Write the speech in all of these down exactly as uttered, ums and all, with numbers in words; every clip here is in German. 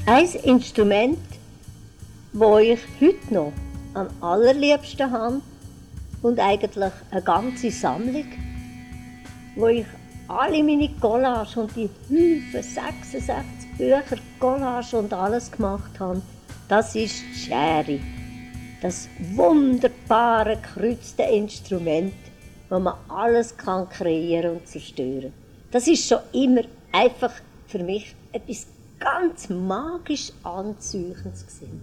Ein Instrument, das ich heute noch am allerliebsten habe und eigentlich eine ganze Sammlung, wo ich alle meine Collagen und die Haufen sechsundsechzig Bücher, Collagen und alles gemacht habe, das ist die Schere. Das wunderbare, gekreuzte Instrument, wo man alles kann kreieren und zerstören. Das ist schon immer einfach für mich etwas ganz magisch Anziehendes gewesen.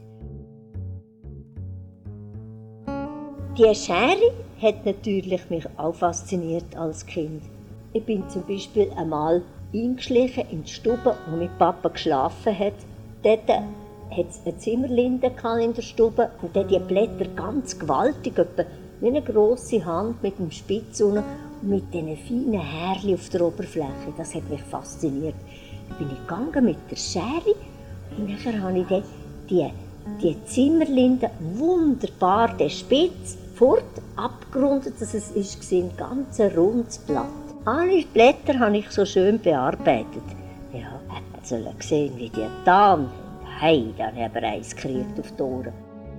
Die Schere hat natürlich mich auch fasziniert als Kind. Ich bin zum Beispiel einmal eingeschlichen in die Stube, wo mein Papa geschlafen hat. Dort hatte es eine Zimmerlinde in der Stube und dort die Blätter ganz gewaltig, etwa wie eine grosse Hand mit dem Spitz unten und mit diesen feinen Härchen auf der Oberfläche. Das hat mich fasziniert. Dann bin ich gegangen mit der Schere und dann habe ich dann die, die Zimmerlinde wunderbar, den Spitz, fort abgerundet, dass es ist, ein ganz rundes Blatt. Alle Blätter habe ich so schön bearbeitet. Ja, hätten sollen sehen, wie die da haben. Hey, dann habe ich eins gekriegt auf die Ohren.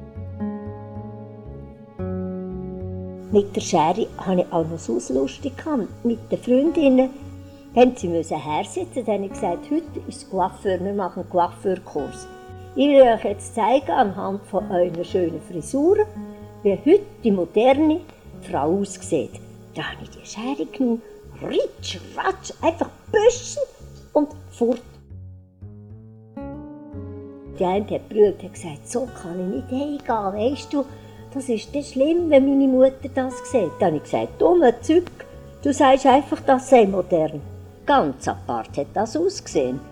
Mit der Schere hatte ich auch noch so lustig mit den Freundinnen. Wenn sie hersitzen, dann habe ich gesagt, heute ist Coiffeur, wir machen einen Coiffeurkurs. Ich will euch jetzt zeigen, anhand von eurer schönen Frisuren, wie heute die moderne Frau aussieht. Da habe ich die Schere genommen, ritsch, ratsch, einfach büschen und fort. Die eine hat gebrüllt und gesagt, so kann ich nicht heimgehen, weisst du, das ist dann schlimm, wenn meine Mutter das sieht. Dann habe ich gesagt, dumme Zeug, du sagst einfach, das sei modern. Ganz apart hat das ausgesehen.